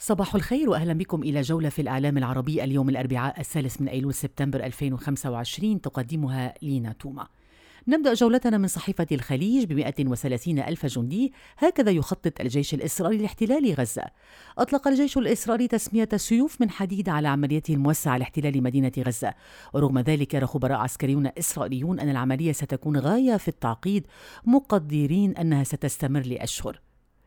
صباح الخير وأهلا بكم إلى جولة في الإعلام العربي اليوم الأربعاء الثالث من أيلول سبتمبر 2025 تقدمها لينا توما. نبدأ جولتنا من صحيفة الخليج ب130 ألف جندي، هكذا يخطط الجيش الإسرائيلي لاحتلال غزة. أطلق الجيش الإسرائيلي تسمية سيوف من حديد على عمليته الموسعة لاحتلال مدينة غزة، ورغم ذلك يرى خبراء عسكريون إسرائيليون أن العملية ستكون غاية في التعقيد، مقدرين أنها ستستمر لأشهر.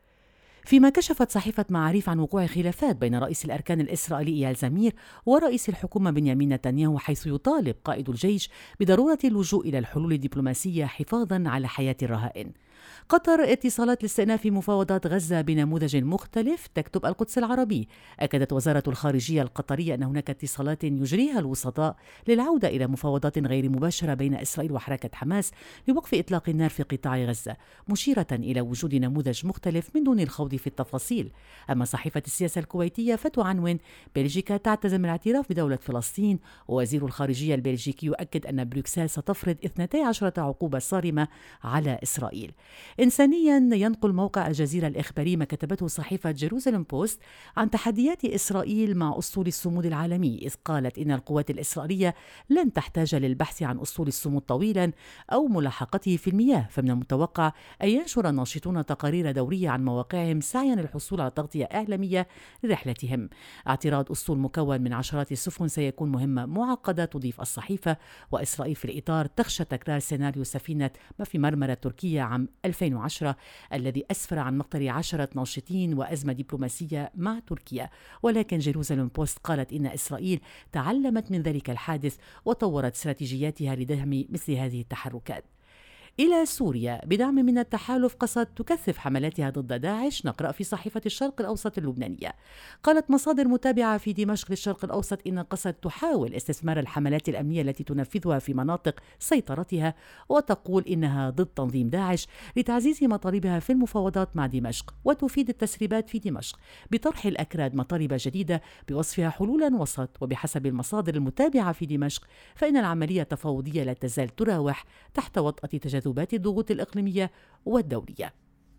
فيما كشفت صحيفة معاريف عن وقوع خلافات بين رئيس الأركان الإسرائيلي إيال زمير ورئيس الحكومة بنيامين نتنياهو، حيث يطالب قائد الجيش بضرورة اللجوء إلى الحلول الدبلوماسية حفاظاً على حياة الرهائن. قطر اتصالات لاستئناف مفاوضات غزة بنموذج مختلف، تكتب القدس العربي. أكدت وزارة الخارجية القطرية أن هناك اتصالات يجريها الوسطاء للعودة إلى مفاوضات غير مباشرة بين إسرائيل وحركة حماس لوقف إطلاق النار في قطاع غزة، مشيرة إلى وجود نموذج مختلف من دون الخوض في التفاصيل. أما صحيفة السياسة الكويتية فتعنون: بلجيكا تعتزم الاعتراف بدولة فلسطين، ووزير الخارجية البلجيكي يؤكد أن بروكسل ستفرض 12 عقوبة صارمة على إسرائيل. إنسانيا ينقل موقع الجزيرة الإخباري ما كتبته صحيفة جيروزالم بوست عن تحديات إسرائيل مع أسطول الصمود العالمي، إذ قالت إن القوات الإسرائيلية لن تحتاج للبحث عن أسطول الصمود طويلا أو ملاحقته في المياه، فمن المتوقع أن ينشر الناشطون تقارير دورية عن مواقعهم سعيا للحصول على تغطية إعلامية لرحلتهم. اعتراض أسطول مكون من عشرات السفن سيكون مهمة معقدة، تضيف الصحيفة، وإسرائيل في الإطار تخشى تكرار سيناريو سفينة ما في مرمرة تركيا عام 2010 الذي أسفر عن مقتل 10 ناشطين وأزمة دبلوماسية مع تركيا. ولكن جيروزالم بوست قالت إن إسرائيل تعلمت من ذلك الحادث وطورت استراتيجياتها لدعم مثل هذه التحركات. إلى سوريا، بدعم من التحالف قصد تكثف حملاتها ضد داعش، نقرأ في صحيفة الشرق الأوسط اللبنانية. قالت مصادر متابعة في دمشق للشرق الأوسط إن قصد تحاول استثمار الحملات الأمنية التي تنفذها في مناطق سيطرتها، وتقول إنها ضد تنظيم داعش لتعزيز مطالبها في المفاوضات مع دمشق. وتفيد التسريبات في دمشق بطرح الأكراد مطالب جديدة بوصفها حلولا وسط، وبحسب المصادر المتابعة في دمشق فإن العملية التفاوضية لا تزال تراوح تحت وطأة تجاذبات الضغوط الإقليمية والدولية.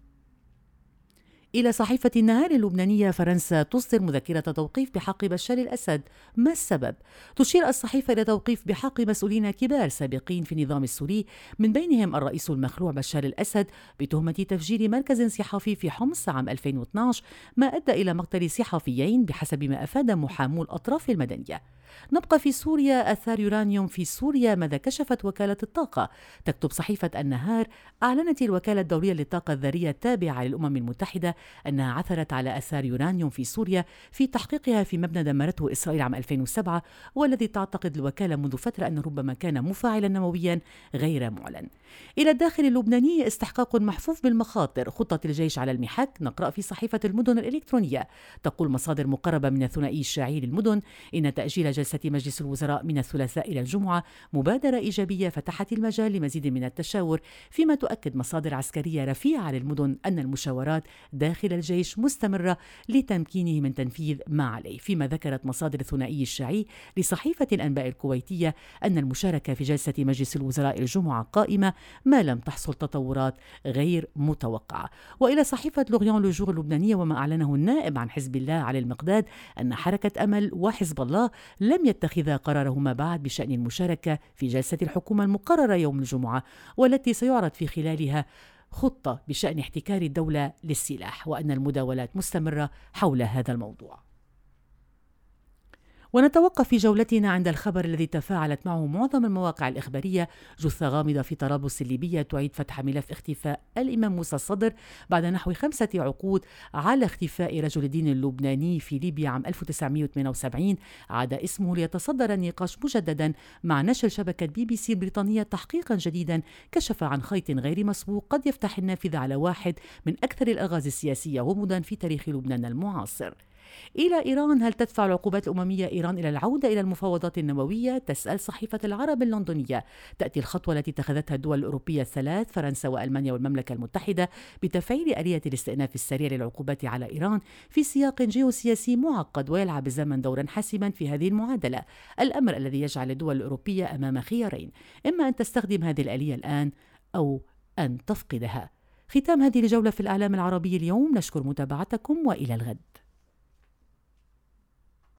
إلى صحيفة النهار اللبنانية، فرنسا تصدر مذكرة توقيف بحق بشار الأسد، ما السبب؟ تشير الصحيفة إلى توقيف بحق مسؤولين كبار سابقين في النظام السوري، من بينهم الرئيس المخلوع بشار الأسد، بتهمة تفجير مركز صحفي في حمص عام 2012، ما أدى إلى مقتل صحفيين بحسب ما أفاد محامو الأطراف المدنية. نبقى في سوريا، أثار يورانيوم في سوريا، ماذا كشفت وكالة الطاقة؟ تكتب صحيفة النهار: أعلنت الوكالة الدولية للطاقة الذرية التابعة للأمم المتحدة أنها عثرت على آثار يورانيوم في سوريا في تحقيقها في مبنى دمرته إسرائيل عام 2007، والذي تعتقد الوكالة منذ فترة أنه ربما كان مفاعلا نوويا غير معلن. إلى الداخل اللبناني، استحقاق محفوف بالمخاطر، خطة الجيش على المحك، نقرأ في صحيفة المدن الإلكترونية. تقول مصادر مقربة من الثنائي الشيعي للمدن إن تأجيل جلسة مجلس الوزراء من الثلاثاء إلى الجمعة مبادرة إيجابية فتحت المجال لمزيد من التشاور، فيما تؤكد مصادر عسكرية رفيعة للمدن أن المشاورات داخل الجيش مستمرة لتمكينه من تنفيذ ما عليه. فيما ذكرت مصادر الثنائي الشيعي لصحيفة الأنباء الكويتية أن المشاركة في جلسة مجلس الوزراء الجمعة قائمة ما لم تحصل تطورات غير متوقعة. وإلى صحيفة لوريان لوجور اللبنانية، وما أعلنه النائب عن حزب الله علي المقداد أن حركة أمل وحزب الله لم يتخذا قرارهما بعد بشأن المشاركة في جلسة الحكومة المقررة يوم الجمعة، والتي سيعرض في خلالها خطة بشأن احتكار الدولة للسلاح، وأن المداولات مستمرة حول هذا الموضوع. ونتوقف في جولتنا عند الخبر الذي تفاعلت معه معظم المواقع الإخبارية: جثة غامضة في طرابلس الليبية تعيد فتح ملف اختفاء الإمام موسى الصدر بعد نحو 5 عقود على اختفاء رجل الدين اللبناني في ليبيا عام 1978. عاد اسمه ليتصدر النقاش مجددا مع نشر شبكة BBC البريطانية تحقيقا جديدا كشف عن خيط غير مسبوق قد يفتح النافذة على واحد من أكثر الألغاز السياسية غموضا في تاريخ لبنان المعاصر. إلى إيران، هل تدفع العقوبات الأممية إيران إلى العودة إلى المفاوضات النووية؟ تسأل صحيفة العرب اللندنية. تأتي الخطوة التي اتخذتها الدول الأوروبية الثلاث، فرنسا وألمانيا والمملكة المتحدة، بتفعيل آلية الاستئناف السريع للعقوبات على إيران في سياق جيوسياسي معقد، ويلعب الزمن دورا حاسما في هذه المعادلة، الأمر الذي يجعل الدول الأوروبية أمام خيارين: إما أن تستخدم هذه الآلية الآن أو أن تفقدها. ختام هذه الجولة في الإعلام العربي اليوم، نشكر متابعتكم وإلى الغد.